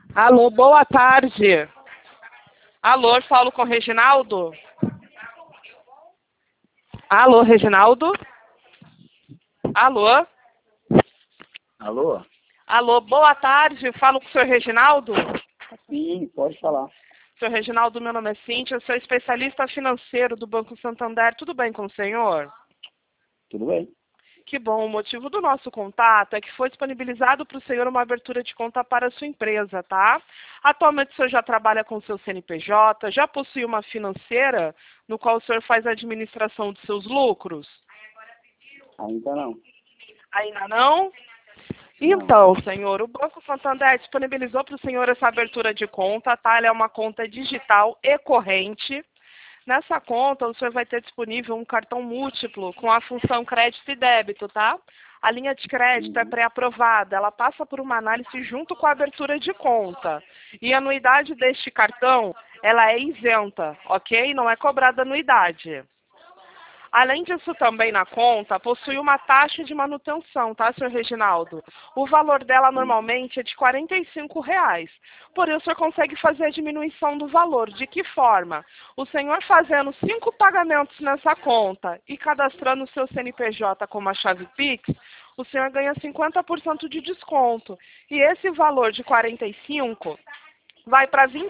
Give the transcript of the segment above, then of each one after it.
Alô, boa tarde. Alô, eu falo com o Reginaldo? Alô, Reginaldo? Alô? Alô? Alô, boa tarde. Eu falo com o senhor Reginaldo? Sim, pode falar. Senhor Reginaldo, meu nome é Cíntia, eu sou especialista financeiro do Banco Santander. Tudo bem com o senhor? Tudo bem? Que bom. O motivo do nosso contato é que foi disponibilizado para o senhor uma abertura de conta para a sua empresa, tá? Atualmente o senhor já trabalha com o seu CNPJ, já possui uma financeira no qual o senhor faz a administração dos seus lucros? Ainda não. Ainda não? Então, senhor, o Banco Santander disponibilizou para o senhor essa abertura de conta, tá? Ela é uma conta digital e corrente. Nessa conta, o senhor vai ter disponível um cartão múltiplo com a função crédito e débito, tá? A linha de crédito é pré-aprovada, ela passa por uma análise junto com a abertura de conta. E a anuidade deste cartão, ela é isenta, ok? Não é cobrada anuidade. Além disso, também na conta, possui uma taxa de manutenção, tá, senhor Reginaldo? O valor dela normalmente é de R$ 45. Porém, o senhor consegue fazer a diminuição do valor. De que forma? O senhor fazendo 5 pagamentos nessa conta e cadastrando o seu CNPJ como a chave Pix, o senhor ganha 50% de desconto. E esse valor de 45 vai para R$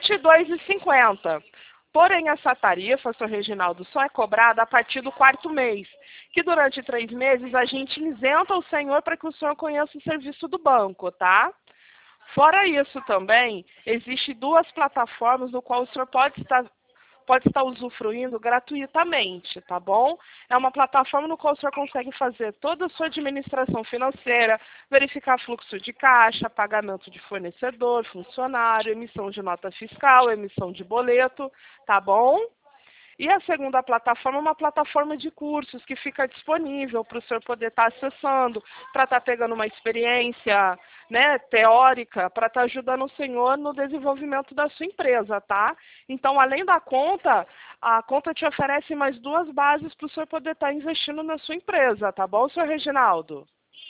22,50. Porém, essa tarifa, senhor Reginaldo, só é cobrada a partir do 4º mês, que durante 3 meses a gente isenta o senhor para que o senhor conheça o serviço do banco, tá? Fora isso também, existem 2 plataformas no qual o senhor pode estar usufruindo gratuitamente, tá bom? É uma plataforma no qual o senhor consegue fazer toda a sua administração financeira, verificar fluxo de caixa, pagamento de fornecedor, funcionário, emissão de nota fiscal, emissão de boleto, tá bom? E a segunda plataforma é uma plataforma de cursos que fica disponível para o senhor poder estar acessando, para estar pegando uma experiência, né, teórica, para estar ajudando o senhor no desenvolvimento da sua empresa, tá? Então, além da conta, a conta te oferece mais 2 bases para o senhor poder estar investindo na sua empresa, tá bom, senhor Reginaldo?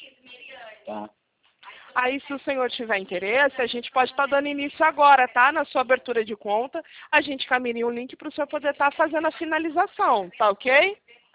Tá. Aí, se o senhor tiver interesse, a gente pode estar dando início agora, tá? Na sua abertura de conta, a gente caminha um link para o senhor poder estar fazendo a finalização, tá ok?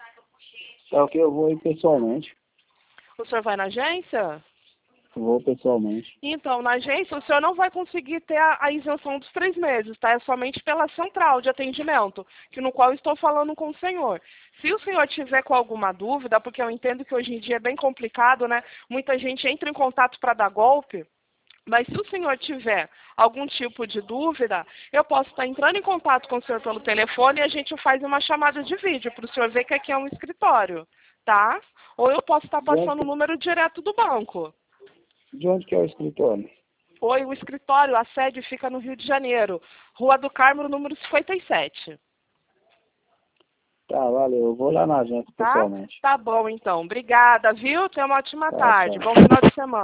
Tá ok, eu vou ir pessoalmente. O senhor vai na agência? Vou pessoalmente. Então, na agência, o senhor não vai conseguir ter a isenção dos 3 meses, tá? É somente pela central de atendimento, que no qual eu estou falando com o senhor. Se o senhor tiver com alguma dúvida, porque eu entendo que hoje em dia é bem complicado, né? Muita gente entra em contato para dar golpe. Mas se o senhor tiver algum tipo de dúvida, eu posso estar entrando em contato com o senhor pelo telefone e a gente faz uma chamada de vídeo para o senhor ver que aqui é um escritório, tá? Ou eu posso estar passando o número direto do banco. De onde que é o escritório? Oi, o escritório, a sede fica no Rio de Janeiro, Rua do Carmo, número 57. Tá, valeu. Eu vou lá na agência Tá? pessoalmente. Tá bom, então. Obrigada, viu? Tenha uma ótima Tá, tarde. tchau. Bom final de semana.